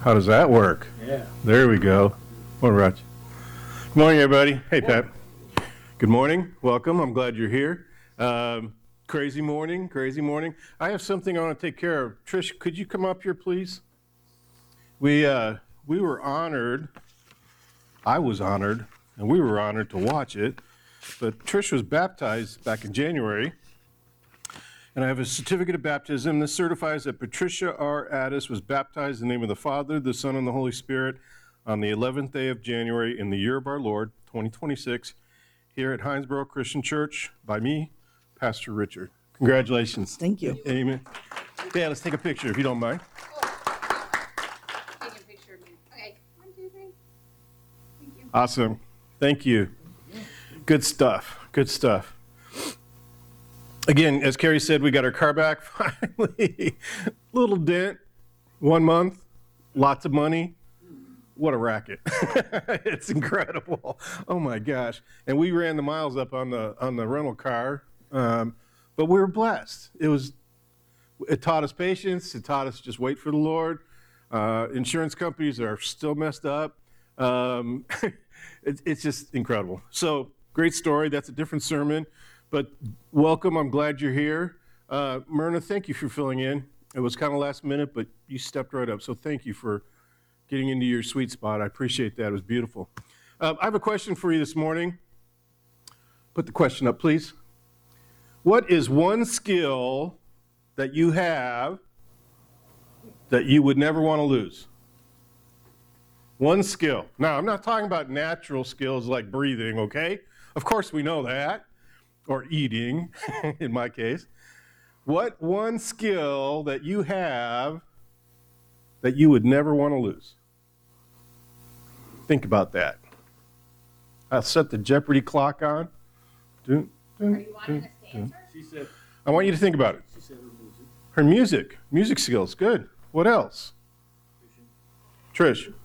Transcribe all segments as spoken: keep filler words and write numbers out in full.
How does that work? Yeah. There we go. Morning, Raj. Good morning, everybody. Hey, Pat. Good morning. Welcome. I'm glad you're here. Um, crazy morning, crazy morning. I have something I want to take care of. Trish, could you come up here, please? We, uh, we were honored, I was honored, and we were honored to watch it, but Trish was baptized back in January, and I have a certificate of baptism. This certifies that Patricia R. Addis was baptized in the name of the Father, the Son, and the Holy Spirit on the eleventh day of January in the year of our Lord, twenty twenty-six, here at Hinesboro Christian Church by me, Pastor Richard. Congratulations. Thank you. Amen. Yeah, let's take a picture if you don't mind. Take a picture of me. Okay, one, two, three. Thank you. Awesome. Thank you. Good stuff. Good stuff. Again, as Carrie said, we got our car back finally. Little dent, one month, lots of money. What a racket. It's incredible. Oh my gosh. And we ran the miles up on the on the rental car. Um, but we were blessed. It was it taught us patience, it taught us just wait for the Lord. Uh, insurance companies are still messed up. Um, it, it's just incredible. So great story. That's a different sermon. But welcome. I'm glad you're here. Uh, Myrna, thank you for filling in. It was kind of last minute, but you stepped right up. So thank you for getting into your sweet spot. I appreciate that. It was beautiful. Uh, I have a question for you this morning. Put the question up, please. What is one skill that you have that you would never want to lose? One skill. Now, I'm not talking about natural skills like breathing, okay? Of course we know that. Or eating, in my case. What one skill that you have that you would never want to lose? Think about that. I'll set the Jeopardy clock on. Dun, dun, Are you wanting dun, us to dun. answer? She said, I want you to think about it. she said her music. Her music. Music skills. Good. What else? Trish.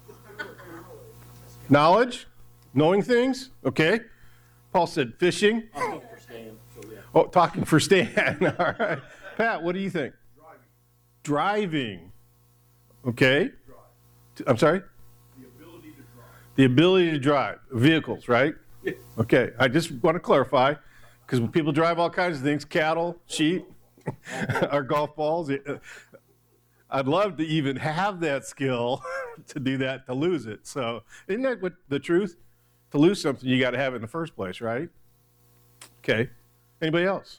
Knowledge? Knowing things? Okay. Paul said fishing. I think for Stan, so yeah. Oh, talking for Stan. All right. Pat, what do you think? Driving. Driving. Okay. Drive. I'm sorry? The ability to drive. The ability to drive. Vehicles, right? Yes. Okay. I just want to clarify, because people drive all kinds of things, cattle, sheep, or golf balls. I'd love to even have that skill to do that, to lose it. So isn't that what the truth? To lose something, you got to have it in the first place, right? Okay. Anybody else?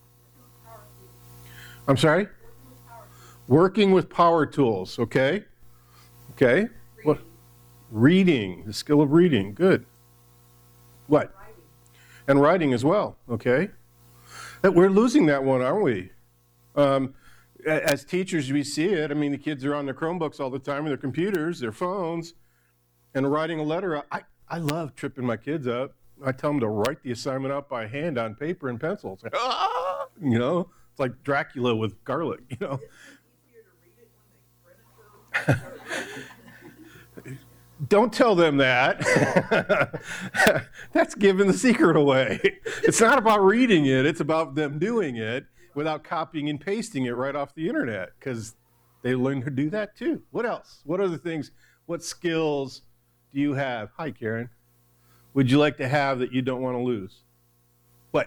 I'm sorry? Working with power tools, okay? Okay. What? Reading, the skill of reading, good. What? And writing as well, okay? That we're losing that one, aren't we? Um, as teachers, we see it. I mean, the kids are on their Chromebooks all the time, and their computers, their phones, and writing a letter. I, I love tripping my kids up. I tell them to write the assignment out by hand on paper and pencil. It's like, ah! You know, it's like Dracula with garlic, you know. Don't tell them that. That's giving the secret away. It's not about reading it. It's about them doing it without copying and pasting it right off the internet, because they learn to do that too. What else? What other things? What skills do you have? Hi, Karen. Would you like to have that you don't want to lose? What?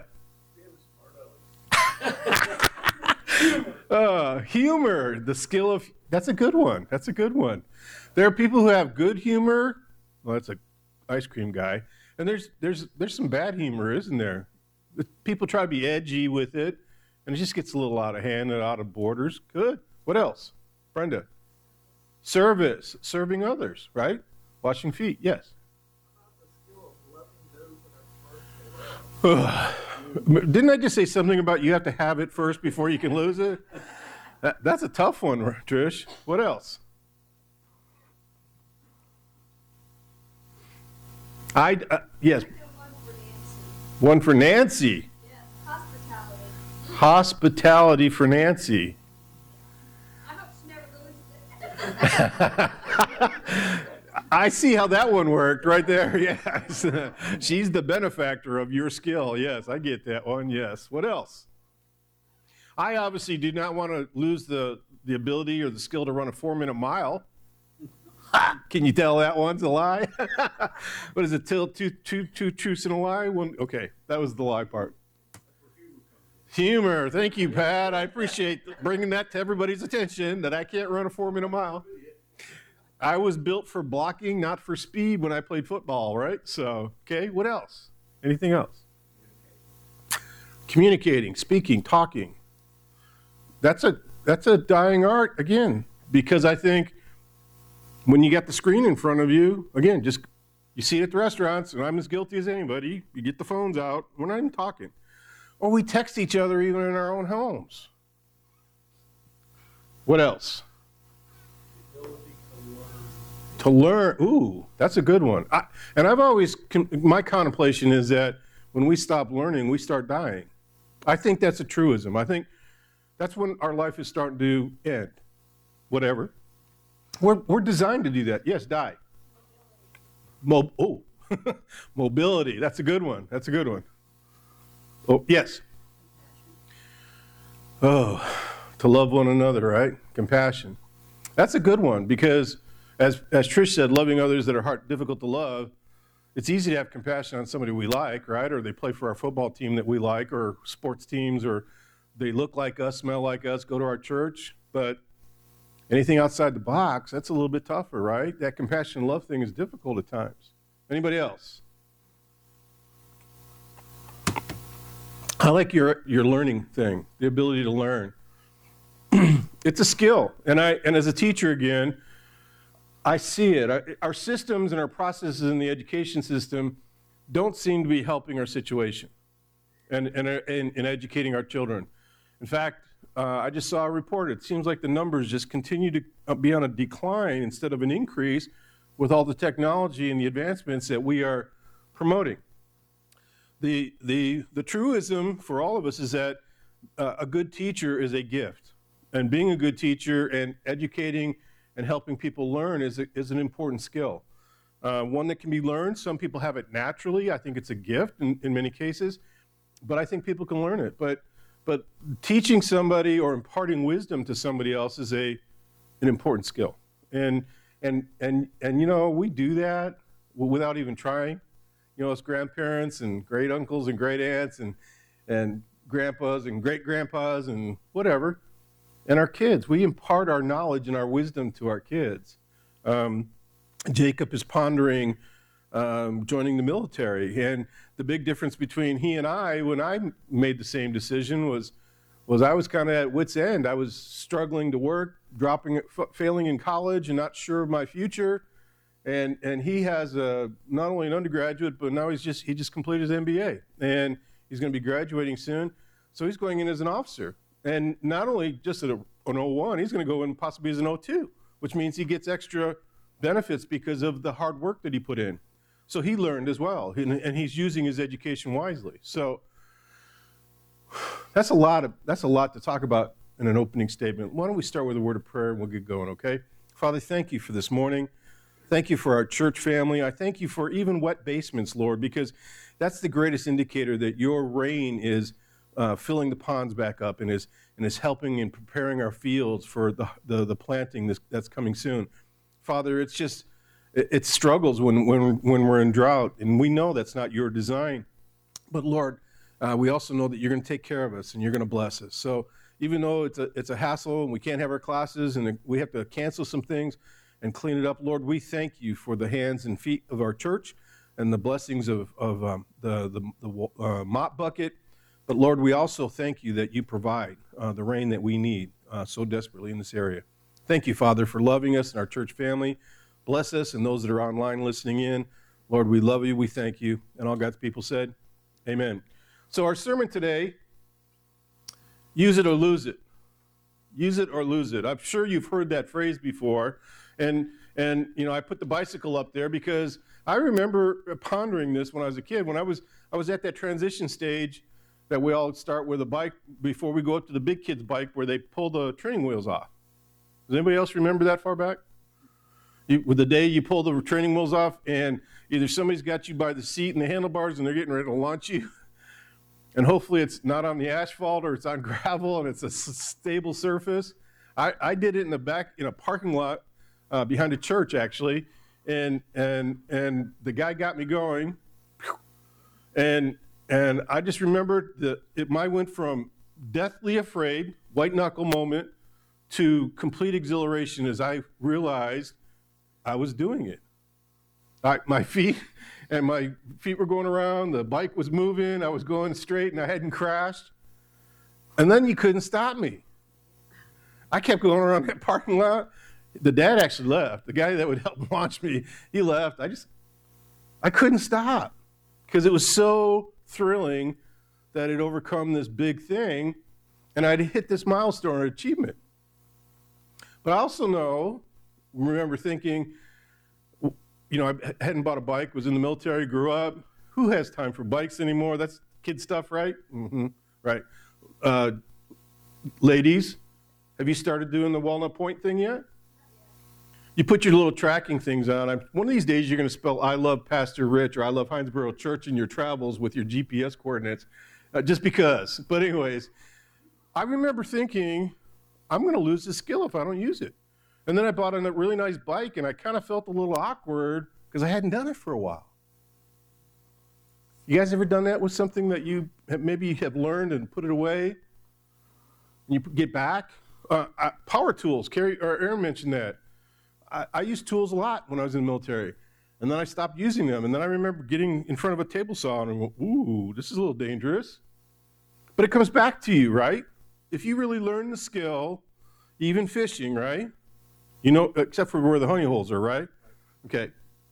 uh, humor, the skill of, that's a good one. That's a good one. There are people who have good humor. Well, that's a ice cream guy. And there's there's there's some bad humor, isn't there? People try to be edgy with it, and it just gets a little out of hand and out of borders. Good. What else? Brenda? Service, serving others, right? Washing feet, yes. Didn't I just say something about you have to have it first before you can lose it? That, that's a tough one, Trish. What else? I, uh, yes. One for Nancy. Yeah, hospitality. Hospitality for Nancy. I hope she never loses it. I see how that one worked right there. Yes. She's the benefactor of your skill. Yes, I get that one. Yes. What else? I obviously do not want to lose the, the ability or the skill to run a four-minute mile. Ha! Can you tell that one's a lie? What is it? Tell two, two, two truths and a lie? One. Okay, that was the lie part. Humor. Thank you, Pat. I appreciate bringing that to everybody's attention that I can't run a four-minute mile. I was built for blocking, not for speed when I played football, right? So, okay, what else? Anything else? Communicating, speaking, talking. That's a that's a dying art, again, because I think when you got the screen in front of you, again, just you see it at the restaurants, and I'm as guilty as anybody, you get the phones out, we're not even talking. Or we text each other even in our own homes. What else? To learn. Ooh, that's a good one. I, and I've always, my contemplation is that when we stop learning, we start dying. I think that's a truism. I think that's when our life is starting to end. Whatever. We're, we're designed to do that. Yes, die. Mo- oh, mobility. That's a good one. That's a good one. Oh, yes. Oh, to love one another, right? Compassion. That's a good one because, as as Trish said, loving others that are hard, difficult to love, it's easy to have compassion on somebody we like, right? Or they play for our football team that we like, or sports teams, or they look like us, smell like us, go to our church. But anything outside the box, that's a little bit tougher, right? That compassion and love thing is difficult at times. Anybody else? I like your your learning thing, the ability to learn. It's a skill, and I and as a teacher again, I see it. I, our systems and our processes in the education system don't seem to be helping our situation, and and in, in educating our children. In fact, uh, I just saw a report. It seems like the numbers just continue to be on a decline instead of an increase, with all the technology and the advancements that we are promoting. The, the, the truism for all of us is that uh, a good teacher is a gift. And being a good teacher and educating and helping people learn is, a, is an important skill. Uh, one that can be learned. Some people have it naturally. I think it's a gift in, in many cases. But I think people can learn it. But, but teaching somebody or imparting wisdom to somebody else is a, an important skill. And, and, and, and, you know, we do that without even trying. You know, as grandparents and great uncles and great aunts and and grandpas and great grandpas and whatever, and our kids, we impart our knowledge and our wisdom to our kids. Um, Jacob is pondering um, joining the military, and the big difference between he and I, when I made the same decision, was was I was kind of at wit's end. I was struggling to work, dropping, failing in college, and not sure of my future. And and he has a, not only an undergraduate, but now he's just he just completed his M B A, and he's going to be graduating soon. So he's going in as an officer, and not only just at a, an oh one, he's going to go in possibly as an oh two, which means he gets extra benefits because of the hard work that he put in. So he learned as well, and, and he's using his education wisely. So that's a lot of that's a lot to talk about in an opening statement. Why don't we start with a word of prayer and we'll get going, okay? Father, thank you for this morning. Thank you for our church family. I thank you for even wet basements, Lord, because that's the greatest indicator that your rain is uh, filling the ponds back up and is and is helping and preparing our fields for the the, the planting this, that's coming soon. Father, it's just it, it struggles when when when we're in drought, and we know that's not your design. But Lord, uh, we also know that you're going to take care of us and you're going to bless us. So even though it's a it's a hassle and we can't have our classes and we have to cancel some things and clean it up, Lord, we thank you for the hands and feet of our church and the blessings of, of um, the, the, the uh, mop bucket. But Lord, we also thank you that you provide uh, the rain that we need uh, so desperately in this area. Thank you, Father, for loving us and our church family. Bless us and those that are online listening in. Lord, we love you, we thank you. And all God's people said, amen. So our sermon today, use it or lose it. Use it or lose it. I'm sure you've heard that phrase before. And, and you know, I put the bicycle up there because I remember pondering this when I was a kid. When I was I was at that transition stage that we all start with a bike before we go up to the big kid's bike where they pull the training wheels off. Does anybody else remember that far back? You, with the day you pull the training wheels off and either somebody's got you by the seat and the handlebars and they're getting ready to launch you. And hopefully it's not on the asphalt or it's on gravel and it's a stable surface. I, I did it in the back in a parking lot uh, behind a church, actually. And, and, and the guy got me going. And, and I just remembered that it might went from deathly afraid, white knuckle moment, to complete exhilaration as I realized I was doing it. I, my feet and my feet were going around, the bike was moving, I was going straight and I hadn't crashed. And then you couldn't stop me. I kept going around that parking lot. The dad actually left. The guy that would help launch me, he left. I just, I couldn't stop because it was so thrilling that it overcome this big thing and I'd hit this milestone or achievement. But I also know, remember thinking, you know, I hadn't bought a bike, was in the military, grew up. Who has time for bikes anymore? That's kid stuff, right? Mm-hmm. Right. Uh, ladies, have you started doing the Walnut Point thing yet? You put your little tracking things on. I'm, one of these days, you're going to spell I love Pastor Rich or I love Hinesboro Church in your travels with your G P S coordinates, uh, just because. But anyways, I remember thinking, I'm going to lose this skill if I don't use it. And then I bought a really nice bike, and I kind of felt a little awkward because I hadn't done it for a while. You guys ever done that with something that you have, maybe have learned and put it away? And you get back? Uh, I, power tools. Carrie, or Aaron mentioned that. I, I used tools a lot when I was in the military, and then I stopped using them. And then I remember getting in front of a table saw and go, ooh, this is a little dangerous. But it comes back to you, right? If you really learn the skill, even fishing, right? You know, except for where the honey holes are, right? Okay.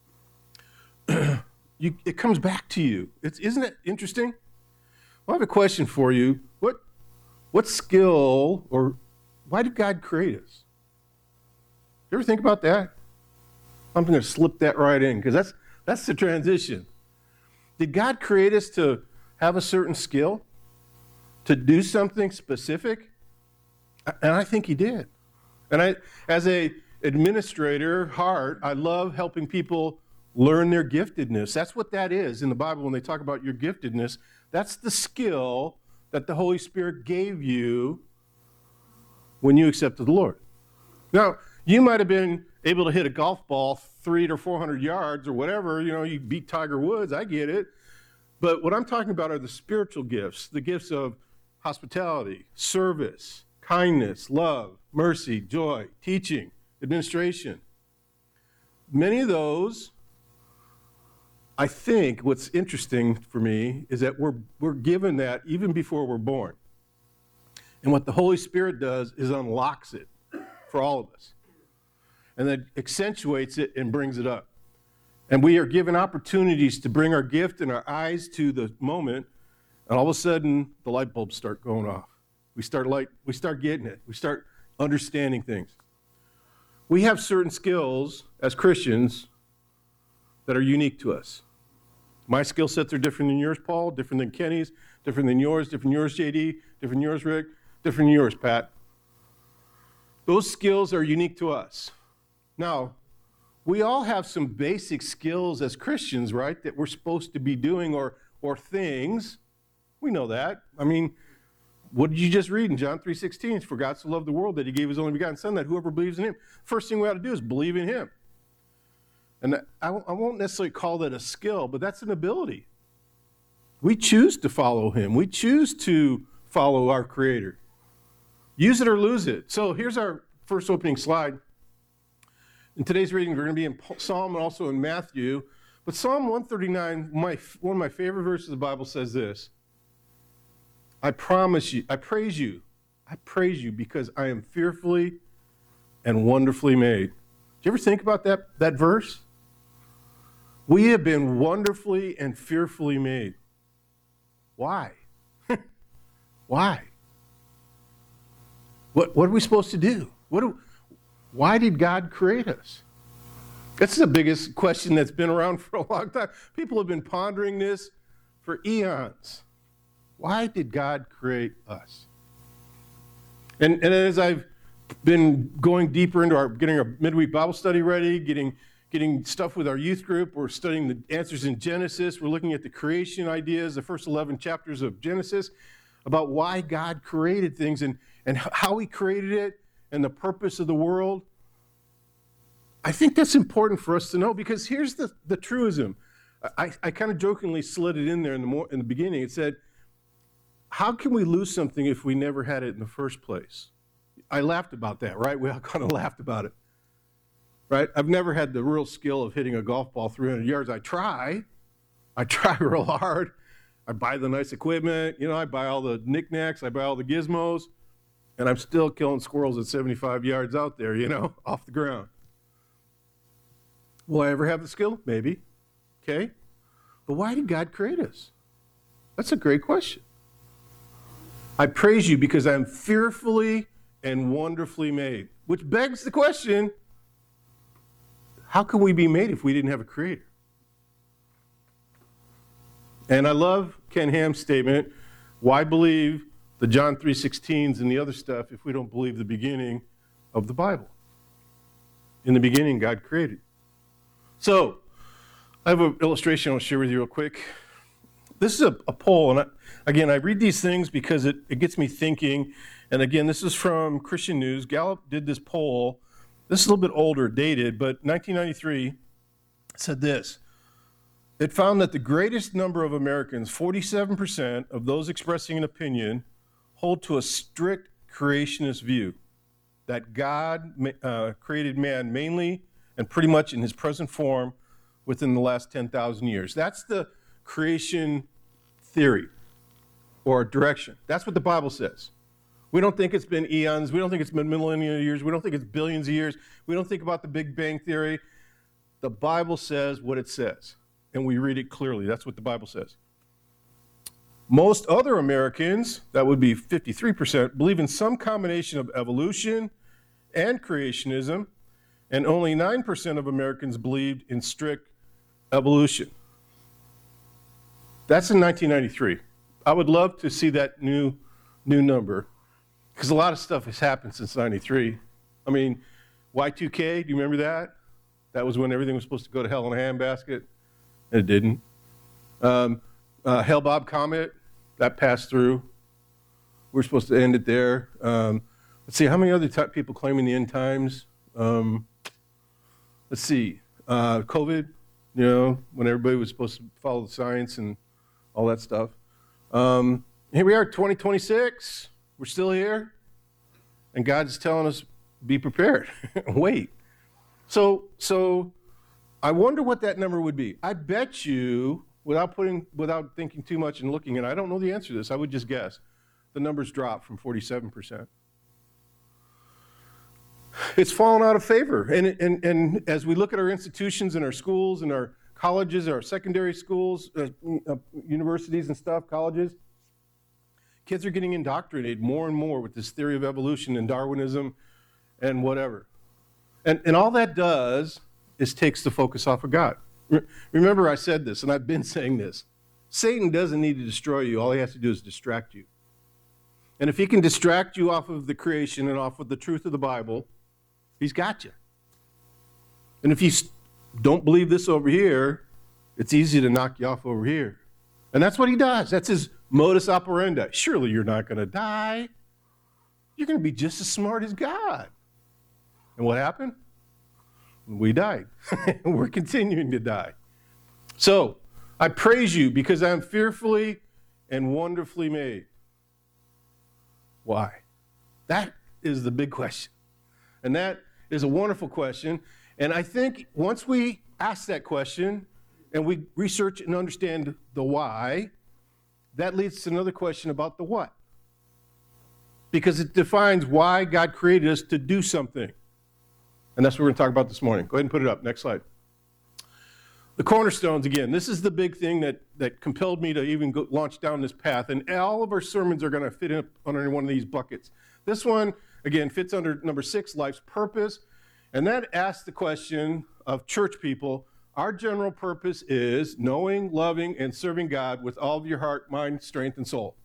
you, it comes back to you. It's, isn't it interesting? Well, I have a question for you. What, what skill or why did God create us? You ever think about that? I'm going to slip that right in because that's, that's the transition. Did God create us to have a certain skill? To do something specific? And I think he did. And I, as a administrator, heart, I love helping people learn their giftedness. That's what that is in the Bible when they talk about your giftedness. That's the skill that the Holy Spirit gave you when you accepted the Lord. Now, you might have been able to hit a golf ball three or four hundred yards or whatever. You know, you beat Tiger Woods. I get it. But what I'm talking about are the spiritual gifts, the gifts of hospitality, service, kindness, love, mercy, joy, teaching, administration. Many of those, I think what's interesting for me is that we're, we're given that even before we're born. And what the Holy Spirit does is unlocks it for all of us. And then accentuates it and brings it up. And we are given opportunities to bring our gift and our eyes to the moment, and all of a sudden, the light bulbs start going off. We start light, we start getting it. We start understanding things. We have certain skills as Christians that are unique to us. My skill sets are different than yours, Paul, different than Kenny's, different than yours, different than yours, J D, different than yours, Rick, different than yours, Pat. Those skills are unique to us. Now, we all have some basic skills as Christians, right, that we're supposed to be doing or, or things. We know that. I mean, what did you just read in John three sixteen? For God so loved the world that he gave his only begotten son, that whoever believes in him, first thing we ought to do is believe in him. And I, I won't necessarily call that a skill, but that's an ability. We choose to follow him. We choose to follow our Creator. Use it or lose it. So here's our first opening slide. In today's reading, we're going to be in Psalm and also in Matthew. But Psalm one thirty-nine, my, one of my favorite verses of the Bible says this. I promise you, I praise you, I praise you because I am fearfully and wonderfully made. Do you ever think about that, that verse? We have been wonderfully and fearfully made. Why? Why? What, what are we supposed to do? What do, why did God create us? That's the biggest question that's been around for a long time. People have been pondering this for eons. Why did God create us? And, and as I've been going deeper into our, getting our midweek Bible study ready, getting, getting stuff with our youth group, we're studying the answers in Genesis. We're looking at the creation ideas, the first eleven chapters of Genesis, about why God created things and, and how he created it and the purpose of the world. I think that's important for us to know, because here's the, the truism. I, I kind of jokingly slid it in there in the, more, in the beginning. It said, how can we lose something if we never had it in the first place? I laughed about that, right? We all kind of laughed about it, right? I've never had the real skill of hitting a golf ball three hundred yards. I try. I try real hard. I buy the nice equipment. You know, I buy all the knickknacks. I buy all the gizmos. And I'm still killing squirrels at seventy-five yards out there, you know, off the ground. Will I ever have the skill? Maybe. Okay. But why did God create us? That's a great question. I praise you because I'm fearfully and wonderfully made, which begs the question, how could we be made if we didn't have a creator? And I love Ken Ham's statement, why believe the John three sixteens and the other stuff if we don't believe the beginning of the Bible? In the beginning, God created. So, I have an illustration I'll share with you real quick. This is a, a poll, and I, again, I read these things because it, it gets me thinking. And again, this is from Christian News. Gallup did this poll. This is a little bit older, dated, but nineteen ninety-three said this. It found that the greatest number of Americans, forty-seven percent of those expressing an opinion, hold to a strict creationist view, that God uh, created man mainly and pretty much in his present form within the last ten thousand years. That's the creation theory or direction. That's what the Bible says. We don't think it's been eons. We don't think it's been millennia years. We don't think it's billions of years. We don't think about the Big Bang Theory. The Bible says what it says, and we read it clearly. That's what the Bible says. Most other Americans, that would be fifty-three percent, believe in some combination of evolution and creationism, and only nine percent of Americans believed in strict evolution. That's in nineteen ninety-three. I would love to see that new, new number, because a lot of stuff has happened since ninety-three. I mean, Y two K, do you remember that? That was when everything was supposed to go to hell in a handbasket, and it didn't. Um, uh, Hale-Bopp Comet, that passed through. We're supposed to end it there. Um, let's see, how many other t- people claiming the end times? Um, let's see, uh, COVID, you know, when everybody was supposed to follow the science and all that stuff. Um, here we are, twenty twenty-six. We're still here. And God's telling us, be prepared. Wait. So, so I wonder what that number would be. I bet you, without putting, without thinking too much and looking, and I don't know the answer to this, I would just guess, the numbers dropped from forty-seven percent. It's fallen out of favor. And, and, and as we look at our institutions and our schools and our colleges, our secondary schools, uh, uh, universities and stuff, colleges, kids are getting indoctrinated more and more with this theory of evolution and Darwinism and whatever. And, and all that does is takes the focus off of God. Re- remember I said this, and I've been saying this. Satan doesn't need to destroy you. All he has to do is distract you. And if he can distract you off of the creation and off of the truth of the Bible, he's got you. And if you don't believe this over here, it's easy to knock you off over here. And that's what he does. That's his modus operandi. Surely you're not going to die. You're going to be just as smart as God. And what happened? We died. We're continuing to die. So I praise you because I'm fearfully and wonderfully made. Why? That is the big question. And that is a wonderful question. And I think once we ask that question and we research and understand the why, that leads to another question about the what. Because it defines why God created us to do something. And that's what we're going to talk about this morning. Go ahead and put it up. Next slide. The cornerstones, again, this is the big thing that, that compelled me to even go, launch down this path. And all of our sermons are going to fit in under one of these buckets. This one, again, fits under number six, life's purpose. And that asks the question of church people, our general purpose is knowing, loving, and serving God with all of your heart, mind, strength, and soul.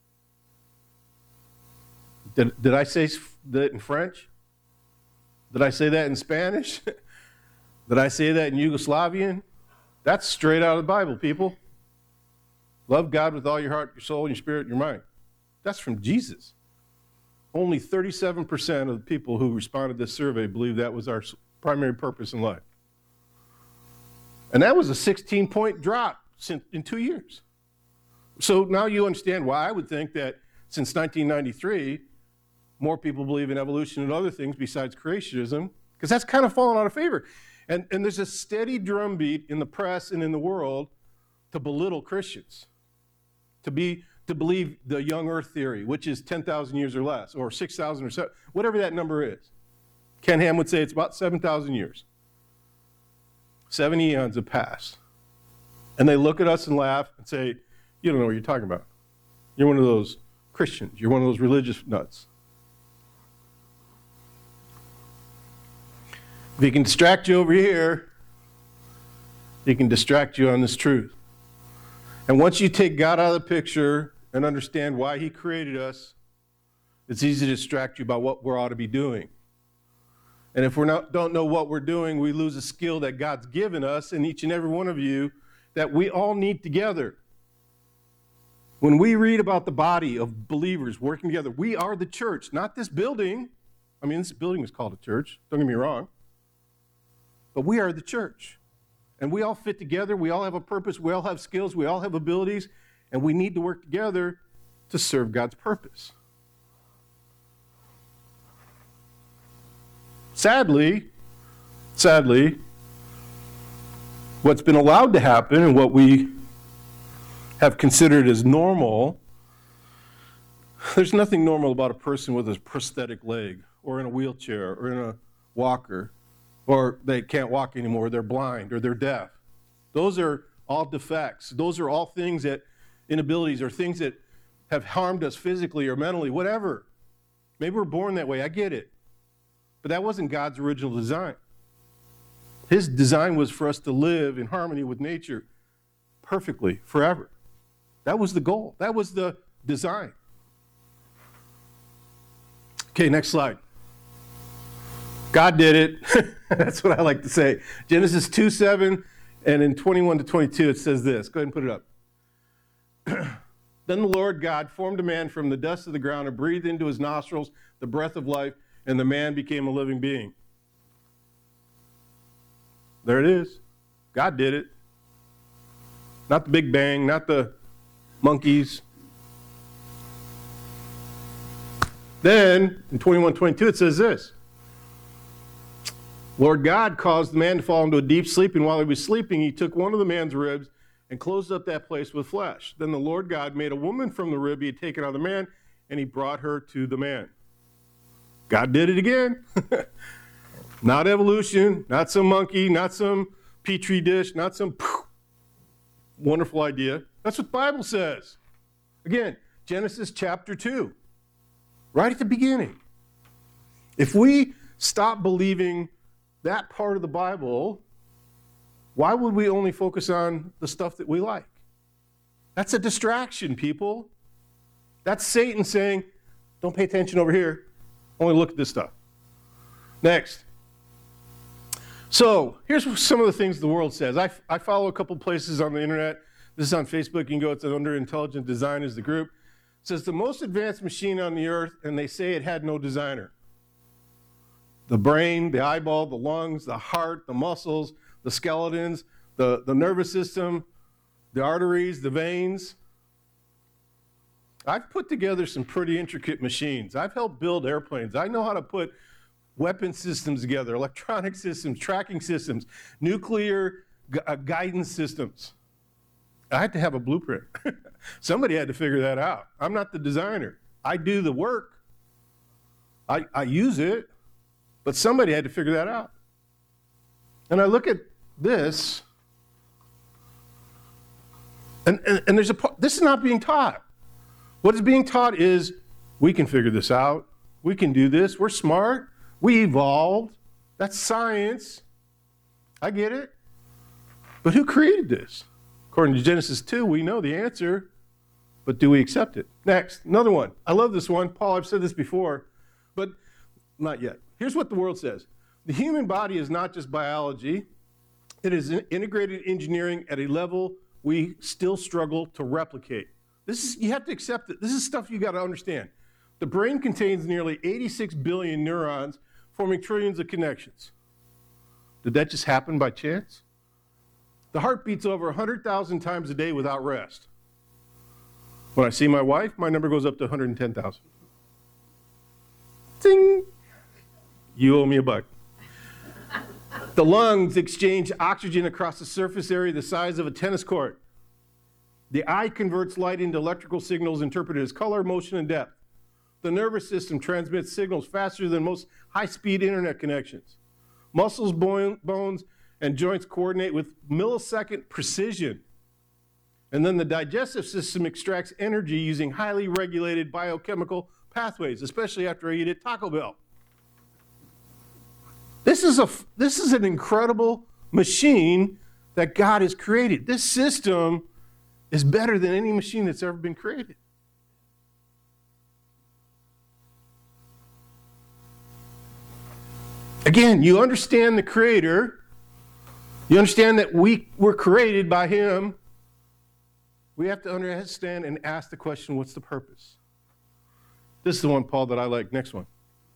Did, did I say that in French? Did I say that in Spanish? Did I say that in Yugoslavian? That's straight out of the Bible, people. Love God with all your heart, your soul, your spirit, your mind. That's from Jesus. Only thirty-seven percent of the people who responded to this survey believe that was our primary purpose in life. And that was a sixteen-point drop in two years. So now you understand why I would think that since nineteen ninety-three, more people believe in evolution and other things besides creationism, because that's kind of fallen out of favor. And, and there's a steady drumbeat in the press and in the world to belittle Christians, to be to believe the young earth theory, which is ten thousand years or less, or six thousand or so, whatever that number is. Ken Ham would say it's about seven thousand years. Seven eons have passed. And they look at us and laugh and say, you don't know what you're talking about. You're one of those Christians. You're one of those religious nuts. If he can distract you over here, he can distract you on this truth. And once you take God out of the picture and understand why he created us, it's easy to distract you about what we ought to be doing. And if we don't know what we're doing, we lose a skill that God's given us, and each and every one of you, that we all need together. When we read about the body of believers working together, we are the church, not this building. I mean, this building is called a church, don't get me wrong. But we are the church. And we all fit together, we all have a purpose, we all have skills, we all have abilities, and we need to work together to serve God's purpose. Sadly, sadly, what's been allowed to happen and what we have considered as normal, there's nothing normal about a person with a prosthetic leg or in a wheelchair or in a walker, or they can't walk anymore, they're blind or they're deaf. Those are all defects. Those are all things that, inabilities, or things that have harmed us physically or mentally, whatever. Maybe we're born that way, I get it. But that wasn't God's original design. His design was for us to live in harmony with nature perfectly, forever. That was the goal. That was the design. Okay, next slide. God did it. That's what I like to say. Genesis two seven, and in twenty-one to twenty-two it says this. Go ahead and put it up. Then the Lord God formed a man from the dust of the ground and breathed into his nostrils the breath of life, and the man became a living being. There it is. God did it. Not the Big Bang, not the monkeys. Then, in twenty-one twenty-two, it says this. Lord God caused the man to fall into a deep sleep, and while he was sleeping, he took one of the man's ribs and closed up that place with flesh. Then the Lord God made a woman from the rib he had taken out of the man, and he brought her to the man. God did it again. Not evolution, not some monkey, not some petri dish, not some poof, wonderful idea. That's what the Bible says. Again, Genesis chapter two, right at the beginning. If we stop believing that part of the Bible, why would we only focus on the stuff that we like? That's a distraction, people. That's Satan saying, don't pay attention over here. Only look at this stuff. Next. So here's some of the things the world says. I, I follow a couple places on the internet. This is on Facebook. You can go, it's under Intelligent Design is the group. It says the most advanced machine on the earth, and they say it had no designer. The brain, the eyeball, the lungs, the heart, the muscles, the skeletons, the, the nervous system, the arteries, the veins. I've put together some pretty intricate machines. I've helped build airplanes. I know how to put weapon systems together, electronic systems, tracking systems, nuclear gu- uh, guidance systems. I had to have a blueprint. Somebody had to figure that out. I'm not the designer. I do the work. I, I use it, but somebody had to figure that out. And I look at this, and, and, and there's a this is not being taught. What is being taught is we can figure this out. We can do this. We're smart. We evolved. That's science. I get it. But who created this? According to Genesis two, we know the answer, but do we accept it? Next, another one. I love this one. Paul, I've said this before, but not yet. Here's what the world says. The human body is not just biology. It is integrated engineering at a level we still struggle to replicate. This is, you have to accept it. This is stuff you got to understand. The brain contains nearly eighty-six billion neurons forming trillions of connections. Did that just happen by chance? The heart beats over one hundred thousand times a day without rest. When I see my wife, my number goes up to one hundred ten thousand. Ding! You owe me a buck. The lungs exchange oxygen across a surface area the size of a tennis court. The eye converts light into electrical signals interpreted as color, motion, and depth. The nervous system transmits signals faster than most high-speed internet connections. Muscles, bones, and joints coordinate with millisecond precision. And then the digestive system extracts energy using highly regulated biochemical pathways, especially after I eat at Taco Bell. This is, a, this is an incredible machine that God has created. This system is better than any machine that's ever been created. Again, you understand the Creator. You understand that we were created by Him. We have to understand and ask the question, what's the purpose? This is the one, Paul, that I like. Next one.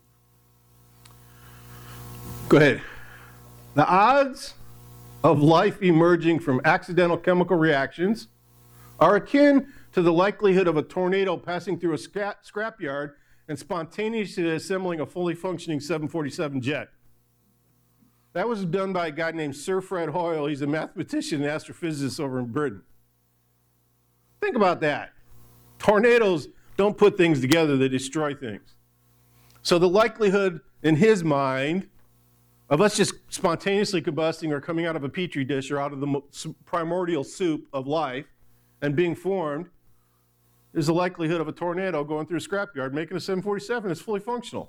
Go ahead. The odds of life emerging from accidental chemical reactions are akin to the likelihood of a tornado passing through a scrap scrapyard and spontaneously assembling a fully functioning seven forty-seven jet. That was done by a guy named Sir Fred Hoyle. He's a mathematician and astrophysicist over in Britain. Think about that. Tornadoes don't put things together, they destroy things. So the likelihood in his mind of us just spontaneously combusting or coming out of a petri dish or out of the primordial soup of life and being formed is the likelihood of a tornado going through a scrapyard making a seven forty-seven that's fully functional.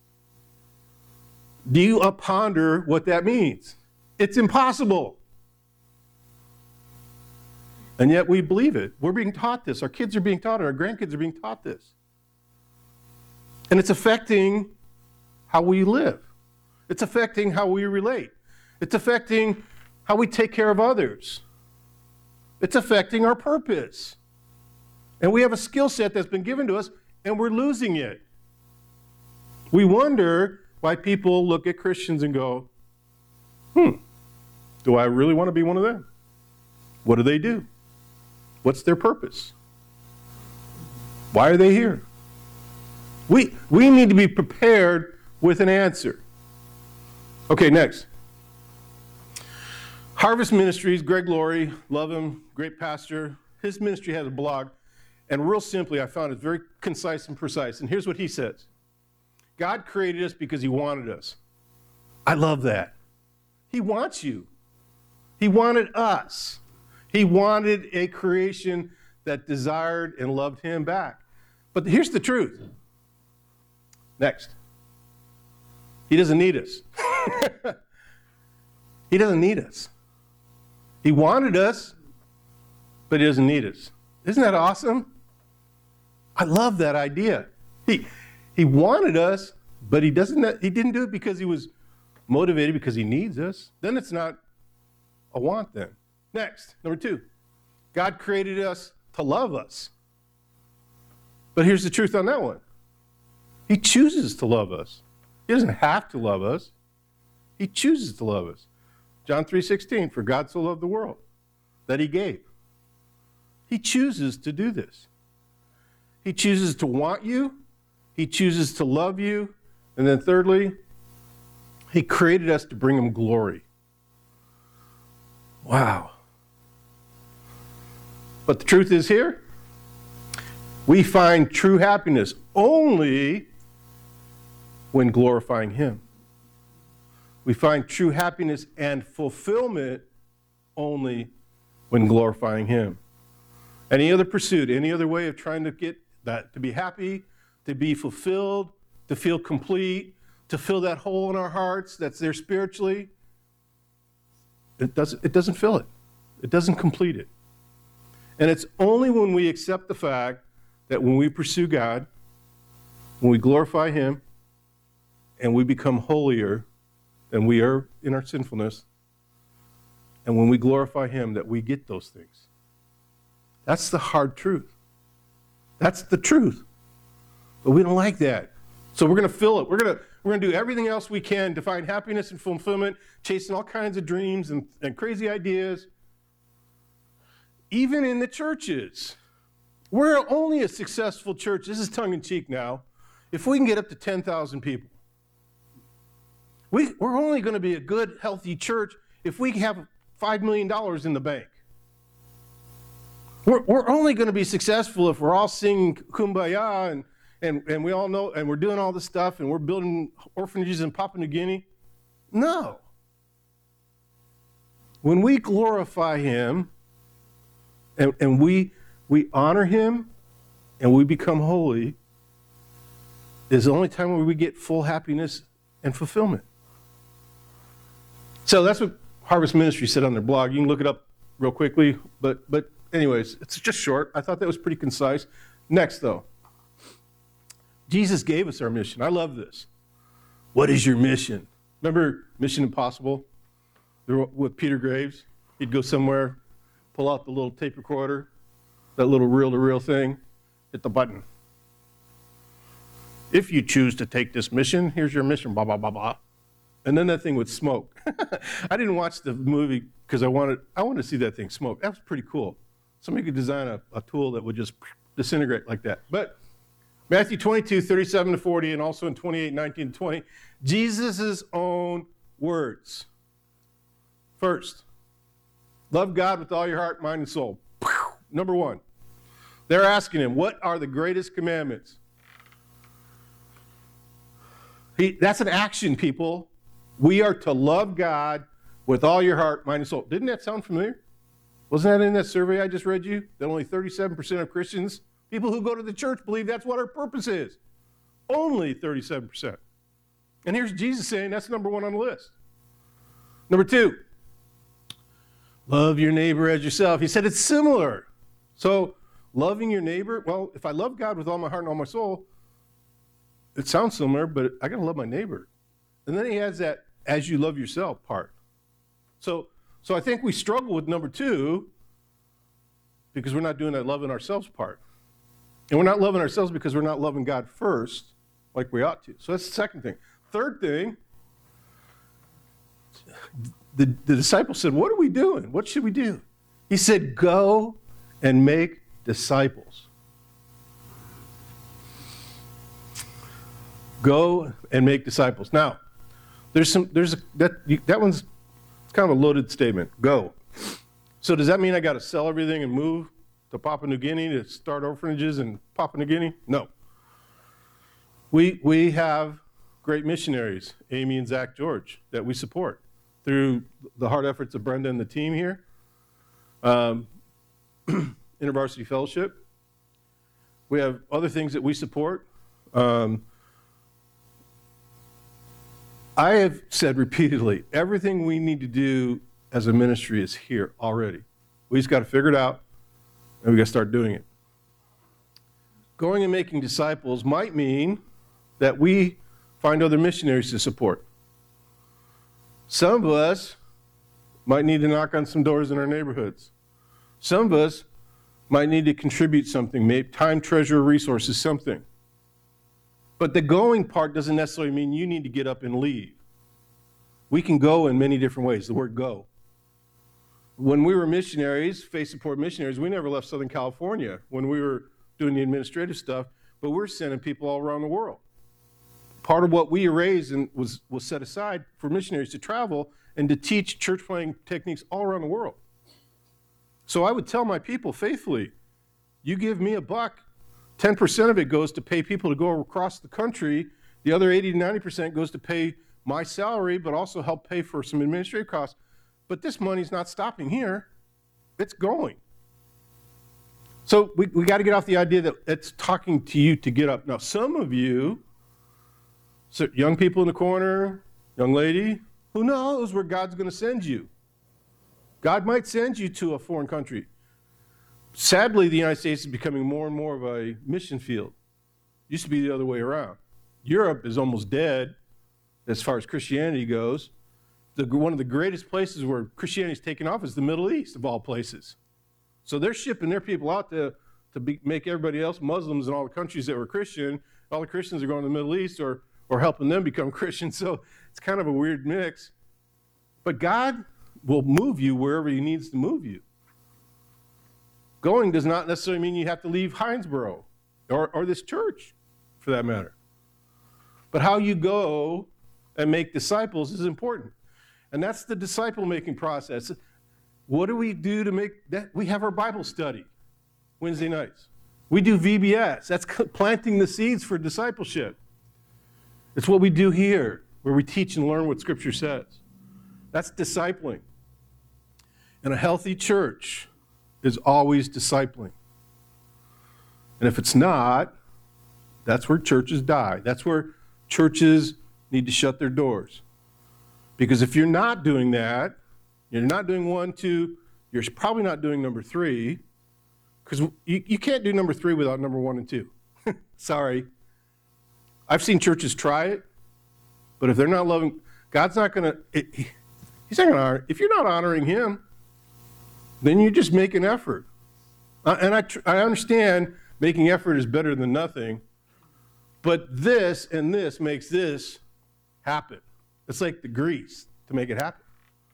Do you ponder what that means? It's impossible. And yet we believe it. We're being taught this. Our kids are being taught it. Our grandkids are being taught this. And it's affecting how we live. It's affecting how we relate. It's affecting how we take care of others. It's affecting our purpose. And we have a skill set that's been given to us, and we're losing it. We wonder why people look at Christians and go, hmm, do I really want to be one of them? What do they do? What's their purpose? Why are they here? We, we need to be prepared with an answer. Okay, next. Harvest Ministries, Greg Laurie, love him, great pastor. His ministry has a blog, and real simply, I found it very concise and precise. And here's what he says. God created us because he wanted us. I love that. He wants you. He wanted us. He wanted a creation that desired and loved him back. But here's the truth. Next. He doesn't need us. He doesn't need us. He wanted us, but he doesn't need us. Isn't that awesome? I love that idea. He, he wanted us, but he doesn't. He didn't do it because he was motivated because he needs us. Then it's not a want then. Next, number two. God created us to love us. But here's the truth on that one. He chooses to love us. He doesn't have to love us. He chooses to love us. John three sixteen, for God so loved the world that he gave. He chooses to do this. He chooses to want you. He chooses to love you. And then thirdly, he created us to bring him glory. Wow. But the truth is here, we find true happiness only when glorifying him. We find true happiness and fulfillment only when glorifying him. Any other pursuit, any other way of trying to get that, to be happy, to be fulfilled, to feel complete, to fill that hole in our hearts that's there spiritually, it doesn't, it doesn't fill it. It doesn't complete it. And it's only when we accept the fact that when we pursue God, when we glorify him, and we become holier than we are in our sinfulness, and when we glorify him, that we get those things. That's the hard truth. That's the truth. But we don't like that. So we're going to fill it. We're going to We're going to do everything else we can to find happiness and fulfillment, chasing all kinds of dreams and, and crazy ideas. Even in the churches. We're only a successful church, this is tongue-in-cheek now, if we can get up to ten thousand people. We, we're only going to be a good, healthy church if we have five million dollars in the bank. We're, we're only going to be successful if we're all singing Kumbaya and, and, and we all know, and we're doing all this stuff, and we're building orphanages in Papua New Guinea. No. When we glorify him, and, and we, we honor him, and we become holy, is the only time where we get full happiness and fulfillment. So that's what Harvest Ministry said on their blog. You can look it up real quickly, but but anyways, it's just short. I thought that was pretty concise. Next, though, Jesus gave us our mission. I love this. What is your mission? Remember Mission Impossible with Peter Graves? He'd go somewhere, pull out the little tape recorder, that little reel-to-reel thing, hit the button. If you choose to take this mission, here's your mission, blah, blah, blah, blah. And then that thing would smoke. I didn't watch the movie because I wanted I wanted to see that thing smoke. That was pretty cool. Somebody could design a, a tool that would just disintegrate like that. But Matthew twenty-two, thirty-seven to forty, and also in twenty-eight, nineteen to twenty, Jesus' own words. First, love God with all your heart, mind, and soul. Number one. They're asking him, what are the greatest commandments? He, that's an action, people. We are to love God with all your heart, mind, and soul. Didn't that sound familiar? Wasn't that in that survey I just read you? That only thirty-seven percent of Christians, people who go to the church, believe that's what our purpose is. Only thirty-seven percent. And here's Jesus saying that's number one on the list. Number two, love your neighbor as yourself. He said it's similar. So loving your neighbor, well, if I love God with all my heart and all my soul, it sounds similar, but I got to love my neighbor. And then he has that as you love yourself part. So, so I think we struggle with number two because we're not doing that loving ourselves part. And we're not loving ourselves because we're not loving God first like we ought to. So that's the second thing. Third thing, the, the disciples said, what are we doing? What should we do? He said, go and make disciples. Go and make disciples. Now, there's some, there's a, that, that one's kind of a loaded statement. Go. So does that mean I got to sell everything and move to Papua New Guinea to start orphanages in Papua New Guinea? No. We, we have great missionaries, Amy and Zach George, that we support through the hard efforts of Brenda and the team here. Um, InterVarsity Fellowship. We have other things that we support. Um, I have said repeatedly, everything we need to do as a ministry is here already. We just got to figure it out, and we got to start doing it. Going and making disciples might mean that we find other missionaries to support. Some of us might need to knock on some doors in our neighborhoods. Some of us might need to contribute something, maybe time, treasure, resources, something. But the going part doesn't necessarily mean you need to get up and leave. We can go in many different ways, the word go. When we were missionaries, faith support missionaries, we never left Southern California when we were doing the administrative stuff, but we're sending people all around the world. Part of what we raised and was, was set aside for missionaries to travel and to teach church planting techniques all around the world. So I would tell my people faithfully, you give me a buck, ten percent of it goes to pay people to go across the country. The other eighty to ninety percent goes to pay my salary, but also help pay for some administrative costs. But this money's not stopping here. It's going. So we, we got to get off the idea that it's talking to you to get up. Now, some of you, so young people in the corner, young lady, who knows where God's going to send you? God might send you to a foreign country. Sadly, the United States is becoming more and more of a mission field. It used to be the other way around. Europe is almost dead as far as Christianity goes. The, one of the greatest places where Christianity is taking off is the Middle East, of all places. So they're shipping their people out to, to be, make everybody else Muslims in all the countries that were Christian. All the Christians are going to the Middle East or, or helping them become Christians. So it's kind of a weird mix. But God will move you wherever he needs to move you. Going does not necessarily mean you have to leave Hinesboro or, or this church, for that matter. But how you go and make disciples is important. And that's the disciple-making process. What do we do to make that? We have our Bible study Wednesday nights. We do V B S. That's planting the seeds for discipleship. It's what we do here, where we teach and learn what Scripture says. That's discipling. And a healthy church is always discipling. And if it's not, that's where churches die. That's where churches need to shut their doors. Because if you're not doing that, you're not doing one, two, you're probably not doing number three, because you, you can't do number three without number one and two. Sorry. I've seen churches try it, but if they're not loving, God's not going to, he's not going to honor, if you're not honoring him, then you just make an effort. Uh, and I, tr- I understand making effort is better than nothing, but this and this makes this happen. It's like the grease to make it happen.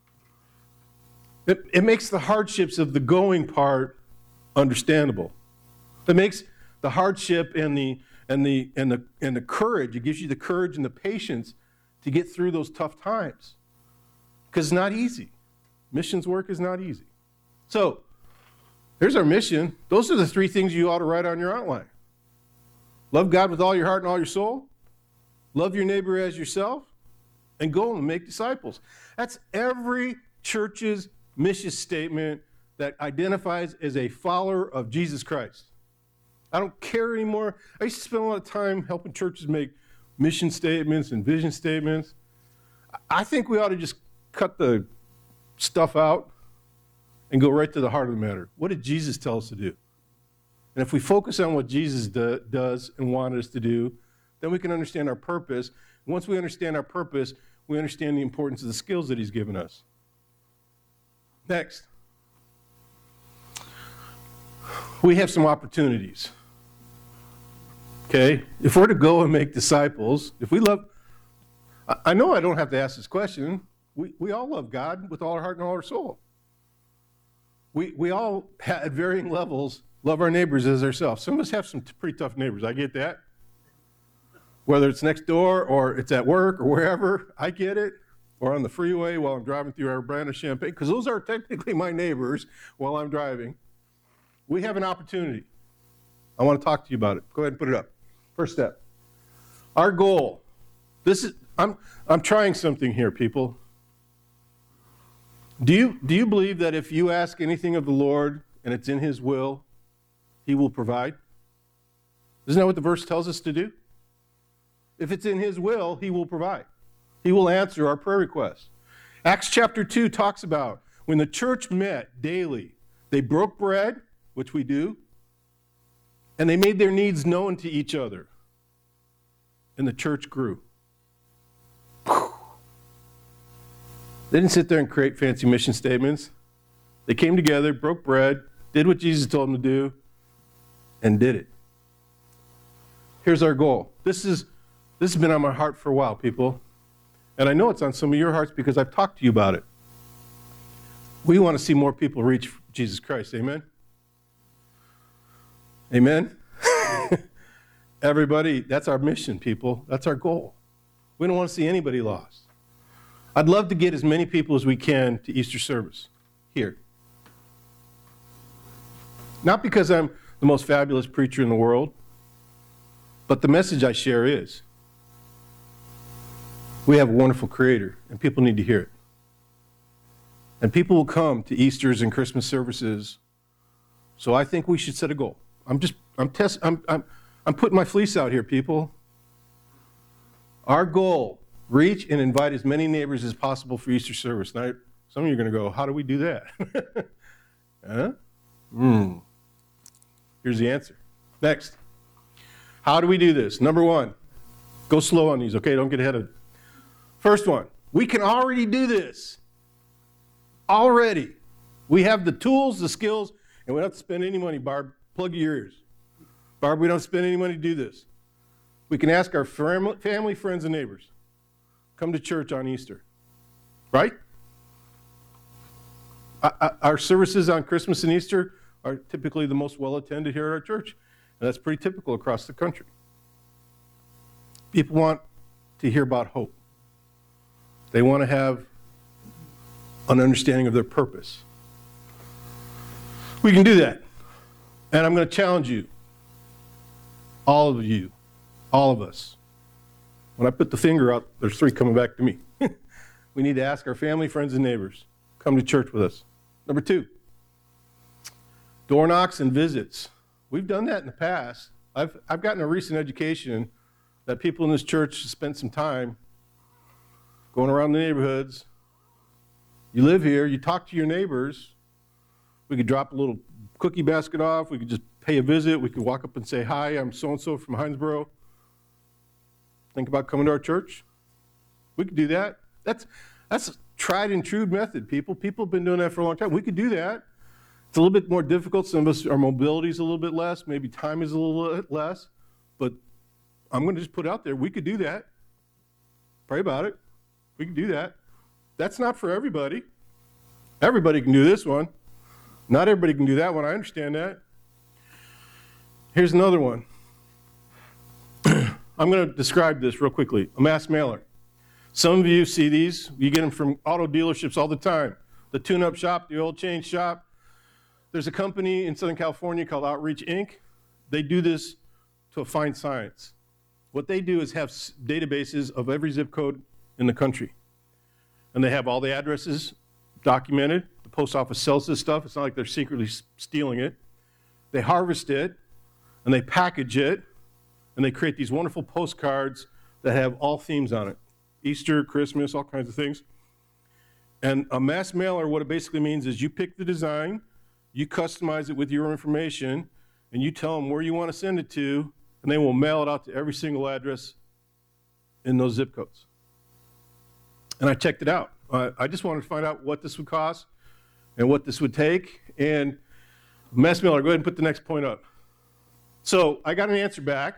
It, it makes the hardships of the going part understandable. It makes the hardship and the and the and the and the courage. It gives you the courage and the patience to get through those tough times. Because it's not easy. Missions work is not easy. So, here's our mission. Those are the three things you ought to write on your outline. Love God with all your heart and all your soul. Love your neighbor as yourself. And go and make disciples. That's every church's mission statement that identifies as a follower of Jesus Christ. I don't care anymore. I used to spend a lot of time helping churches make mission statements and vision statements. I think we ought to just cut the stuff out and go right to the heart of the matter. What did Jesus tell us to do? And if we focus on what Jesus do, does and wanted us to do, then we can understand our purpose. Once we understand our purpose, we understand the importance of the skills that he's given us. Next. We have some opportunities. Okay? If we're to go and make disciples, if we love, I know I don't have to ask this question. We, we all love God with all our heart and all our soul. We, we all, at varying levels, love our neighbors as ourselves. Some of us have some t- pretty tough neighbors. I get that. Whether it's next door or it's at work or wherever, I get it. Or on the freeway while I'm driving through our brand of Champaign, because those are technically my neighbors while I'm driving. We have an opportunity. I want to talk to you about it. Go ahead and put it up. First step. Our goal. This is I'm I'm trying something here, people. Do you do you believe that if you ask anything of the Lord and it's in his will, he will provide? Isn't that what the verse tells us to do? If it's in his will, he will provide. He will answer our prayer requests. Acts chapter two talks about when the church met daily, they broke bread, which we do, and they made their needs known to each other. And the church grew. They didn't sit there and create fancy mission statements. They came together, broke bread, did what Jesus told them to do, and did it. Here's our goal. This is This has been on my heart for a while, people. And I know it's on some of your hearts because I've talked to you about it. We want to see more people reach Jesus Christ. Amen? Amen? Everybody, that's our mission, people. That's our goal. We don't want to see anybody lost. I'd love to get as many people as we can to Easter service here. Not because I'm the most fabulous preacher in the world, but the message I share is we have a wonderful Creator, and people need to hear it. And people will come to Easters and Christmas services, so I think we should set a goal. I'm just, I'm test, I'm, I'm, I'm putting my fleece out here, people. Our goal, reach and invite as many neighbors as possible for Easter service. Now, some of you are going to go, how do we do that? huh? Hmm. Here's the answer. Next. How do we do this? Number one, go slow on these, okay? Don't get ahead of it. First one, we can already do this. Already. We have the tools, the skills, and we don't have to spend any money, Barb. Plug your ears. Barb, we don't spend any money to do this. We can ask our fam- family, friends, and neighbors, come to church on Easter, right? Our services on Christmas and Easter are typically the most well-attended here at our church, and that's pretty typical across the country. People want to hear about hope. They want to have an understanding of their purpose. We can do that. And I'm going to challenge you, all of you, all of us. When I put the finger out, there's three coming back to me. We need to ask our family, friends, and neighbors, come to church with us. Number two, door knocks and visits. We've done that in the past. I've, I've gotten a recent education that people in this church spent some time going around the neighborhoods. You live here, you talk to your neighbors. We could drop a little cookie basket off. We could just pay a visit. We could walk up and say, hi, I'm so-and-so from Hinesboro. Think about coming to our church? We could do that. That's, that's a tried and true method, people. People have been doing that for a long time. We could do that. It's a little bit more difficult. Some of us, our mobility is a little bit less. Maybe time is a little bit less. But I'm going to just put it out there. We could do that. Pray about it. We could do that. That's not for everybody. Everybody can do this one. Not everybody can do that one. I understand that. Here's another one. I'm going to describe this real quickly. A mass mailer. Some of you see these. You get them from auto dealerships all the time. The tune-up shop, the oil change shop. There's a company in Southern California called Outreach Incorporated. They do this to a fine science. What they do is have databases of every zip code in the country. And they have all the addresses documented. The post office sells this stuff. It's not like they're secretly stealing it. They harvest it, and they package it, and they create these wonderful postcards that have all themes on it. Easter, Christmas, all kinds of things. And a mass mailer, what it basically means is you pick the design, you customize it with your information, and you tell them where you want to send it to, and they will mail it out to every single address in those zip codes. And I checked it out. Uh, I just wanted to find out what this would cost and what this would take. And mass mailer, go ahead and put the next point up. So I got an answer back.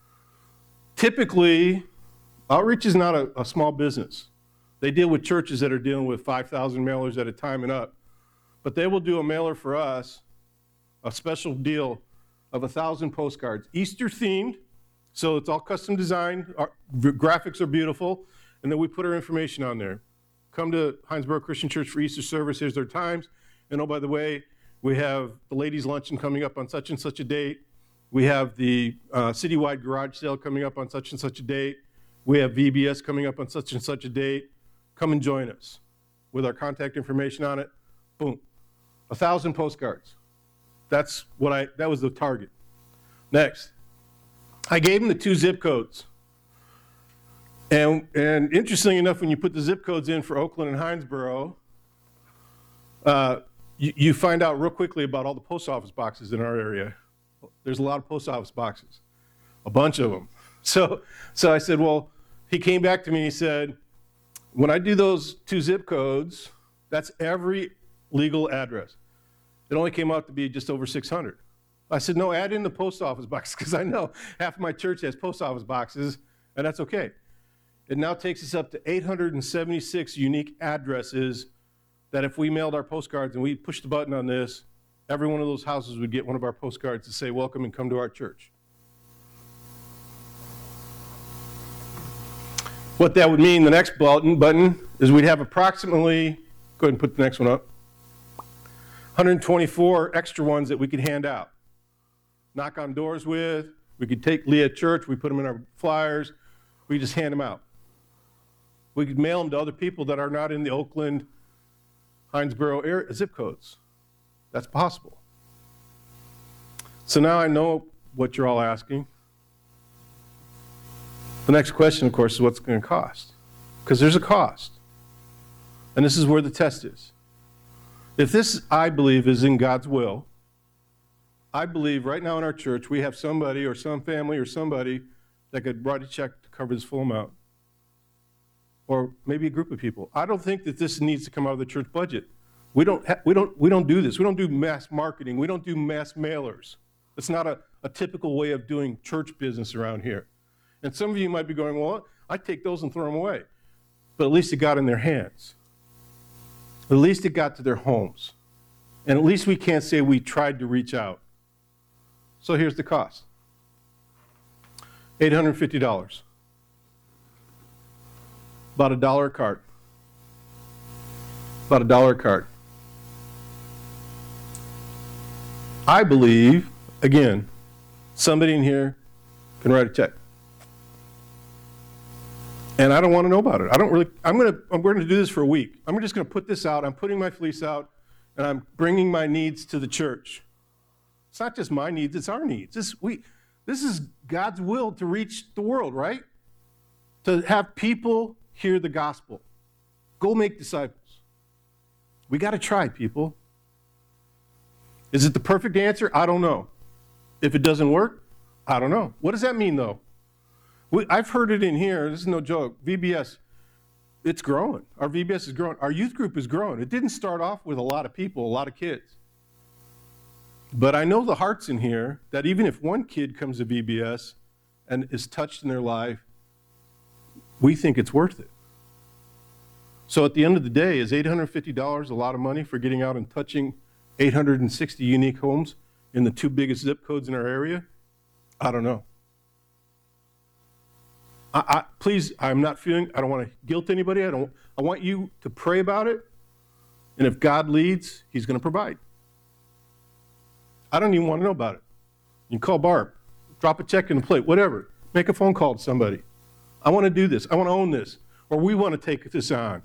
Typically, Outreach is not a, a small business. They deal with churches that are dealing with five thousand mailers at a time and up. But they will do a mailer for us, a special deal of one thousand postcards, Easter themed, so it's all custom designed. Our graphics are beautiful, and then we put our information on there. Come to Hinesboro Christian Church for Easter service. Here's their times. And oh, by the way, we have the ladies' luncheon coming up on such and such a date. We have the uh, citywide garage sale coming up on such and such a date. We have V B S coming up on such and such a date. Come and join us with our contact information on it. Boom. A thousand postcards. That's what I, that was the target. Next. I gave them the two zip codes. And, and interestingly enough, when you put the zip codes in for Oakland and Hinesboro, uh, you, you find out real quickly about all the post office boxes in our area. There's a lot of post office boxes, a bunch of them. So, so I said, well, he came back to me and he said, when I do those two zip codes, that's every legal address. It only came out to be just over six hundred. I said, no, add in the post office boxes, because I know half of my church has post office boxes, and that's okay. It now takes us up to eight hundred seventy-six unique addresses that if we mailed our postcards and we pushed the button on this, every one of those houses would get one of our postcards to say, welcome and come to our church. What that would mean, the next button, button is we'd have approximately, go ahead and put the next one up, one hundred twenty-four extra ones that we could hand out. Knock on doors with, we could take Leah at church, we put them in our flyers, we just hand them out. We could mail them to other people that are not in the Oakland, Hinesboro area, zip codes. That's possible. So now I know what you're all asking. The next question, of course, is what's it going to cost? Because there's a cost. And this is where the test is. If this, I believe, is in God's will, I believe right now in our church we have somebody or some family or somebody that could write a check to cover this full amount. Or maybe a group of people. I don't think that this needs to come out of the church budget. We don't, ha- we don't, we don't do this. We don't do mass marketing. We don't do mass mailers. It's not a, a typical way of doing church business around here. And some of you might be going, well, I'd take those and throw them away. But at least it got in their hands. At least it got to their homes. And at least we can't say we tried to reach out. So here's the cost. eight hundred fifty dollars. About a dollar a cart. About a dollar a cart. I believe, again, somebody in here can write a check. And I don't want to know about it. I don't really, I'm going to, I'm going to do this for a week. I'm just going to put this out. I'm putting my fleece out, and I'm bringing my needs to the church. It's not just my needs, it's our needs. This, we, this is God's will to reach the world, right? To have people hear the gospel. Go make disciples. We got to try, people. Is it the perfect answer? I don't know. If it doesn't work, I don't know. What does that mean, though? We, I've heard it in here. This is no joke. V B S, it's growing. Our V B S is growing. Our youth group is growing. It didn't start off with a lot of people, a lot of kids. But I know the hearts in here that even if one kid comes to V B S and is touched in their life, we think it's worth it. So at the end of the day, is eight hundred fifty dollars a lot of money for getting out and touching eight hundred sixty unique homes in the two biggest zip codes in our area? I don't know. I, I, please, I'm not feeling, I don't want to guilt anybody. I don't. I want you to pray about it. And if God leads, he's going to provide. I don't even want to know about it. You can call Barb, drop a check in the plate, whatever. Make a phone call to somebody. I want to do this. I want to own this. Or we want to take this on.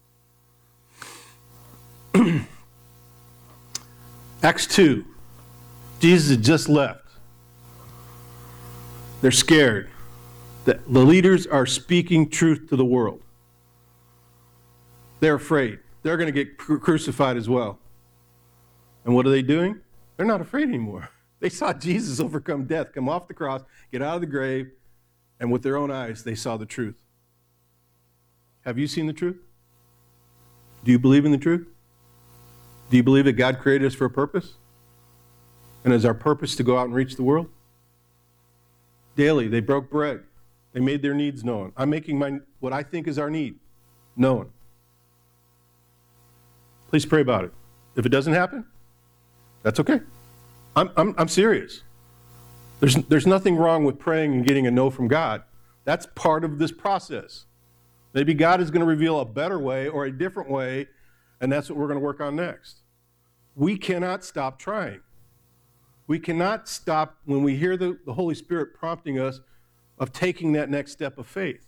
Acts two. Jesus had just left. They're scared. The, the leaders are speaking truth to the world. They're afraid. They're going to get cru- crucified as well. And what are they doing? They're not afraid anymore. They saw Jesus overcome death, come off the cross, get out of the grave, and with their own eyes, they saw the truth. Have you seen the truth? Do you believe in the truth? Do you believe that God created us for a purpose? And is our purpose to go out and reach the world? Daily, they broke bread. They made their needs known. I'm making my what I think is our need known. Please pray about it. If it doesn't happen, that's okay. I'm, I'm, I'm serious. There's, there's nothing wrong with praying and getting a no from God. That's part of this process. Maybe God is going to reveal a better way or a different way, and that's what we're going to work on next. We cannot stop trying. We cannot stop when we hear the, the Holy Spirit prompting us of taking that next step of faith.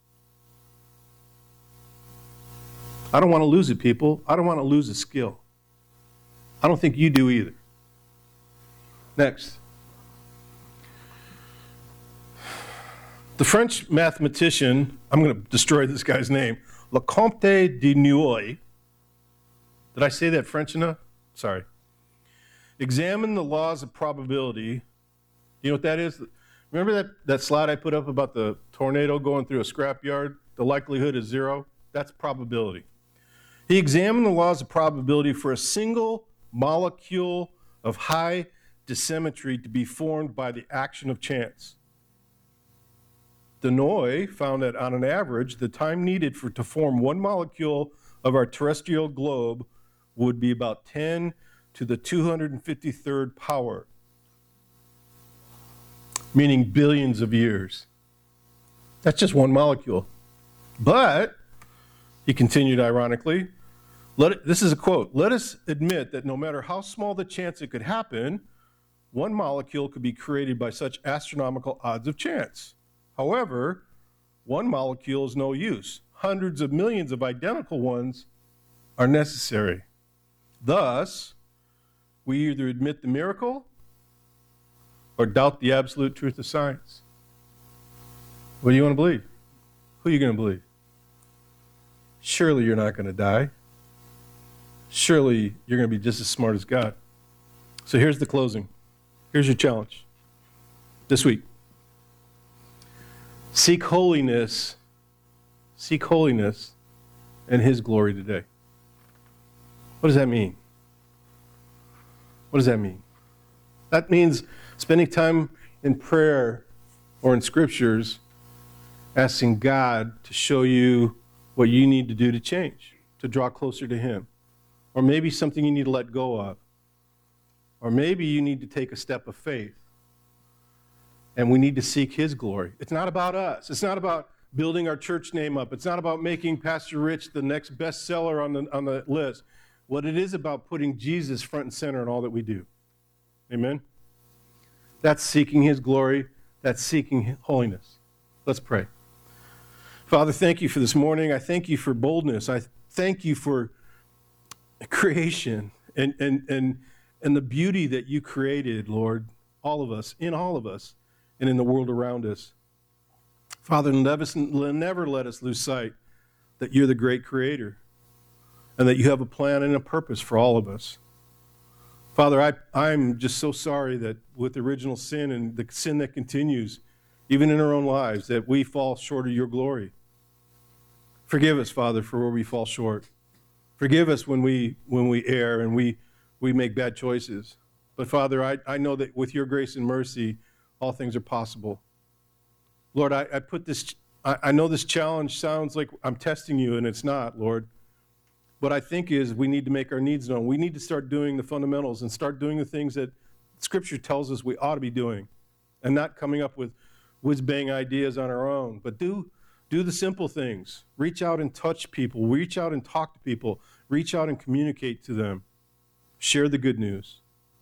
I don't want to lose it, people. I don't want to lose a skill. I don't think you do either. Next. The French mathematician, I'm going to destroy this guy's name, Lecomte de Nouillet. Did I say that French enough? Sorry. Examine the laws of probability. You know what that is? Remember that, that slide I put up about the tornado going through a scrapyard? The likelihood is zero? That's probability. He examined the laws of probability for a single molecule of high dissymmetry to be formed by the action of chance. Denoy found that on an average, the time needed for to form one molecule of our terrestrial globe would be about ten to the two hundred fifty-third power, meaning billions of years. That's just one molecule. But, he continued ironically, let it, this is a quote, let us admit that no matter how small the chance it could happen, one molecule could be created by such astronomical odds of chance. However, one molecule is no use. Hundreds of millions of identical ones are necessary. Thus, we either admit the miracle or doubt the absolute truth of science. What do you want to believe? Who are you going to believe? Surely you're not going to die. Surely you're going to be just as smart as God. So here's the closing. Here's your challenge this week. Seek holiness, seek holiness and his glory today. What does that mean? What does that mean? That means spending time in prayer or in scriptures asking God to show you what you need to do to change, to draw closer to Him. Or maybe something you need to let go of. Or maybe you need to take a step of faith. And we need to seek His glory. It's not about us. It's not about building our church name up. It's not about making Pastor Rich the next bestseller on the, on the list. What it is about putting Jesus front and center in all that we do. Amen? That's seeking His glory. That's seeking holiness. Let's pray. Father, thank you for this morning. I thank you for boldness. I thank you for creation and, and, and, and the beauty that you created, Lord, all of us, in all of us, and in the world around us. Father, never, never let us lose sight that you're the great creator and that you have a plan and a purpose for all of us. Father, I, I'm just so sorry that with original sin and the sin that continues, even in our own lives, that we fall short of your glory. Forgive us, Father, for where we fall short. Forgive us when we when we err and we, we make bad choices. But Father, I, I know that with your grace and mercy, all things are possible. Lord, I, I put this, I, I know this challenge sounds like I'm testing you, and it's not, Lord. What I think is we need to make our needs known. We need to start doing the fundamentals and start doing the things that Scripture tells us we ought to be doing, and not coming up with whiz-bang ideas on our own, but do Do the simple things. Reach out and touch people. Reach out and talk to people. Reach out and communicate to them. Share the good news.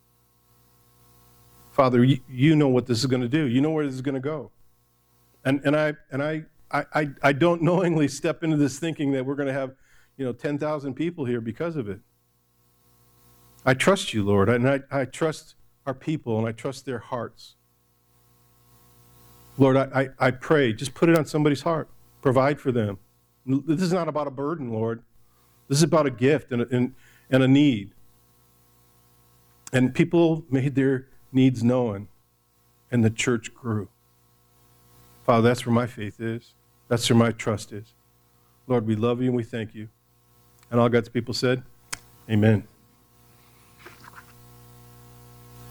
Father, you, you know what this is going to do. You know where this is going to go. And and I and I, I I don't knowingly step into this thinking that we're going to have, you know, ten thousand people here because of it. I trust you, Lord, and I, I trust our people, and I trust their hearts. Lord, I, I, I pray, just put it on somebody's heart. Provide for them. This is not about a burden, Lord. This is about a gift and a, and, and a need. And people made their needs known, and the church grew. Father, that's where my faith is. That's where my trust is. Lord, we love you and we thank you. And all God's people said, amen.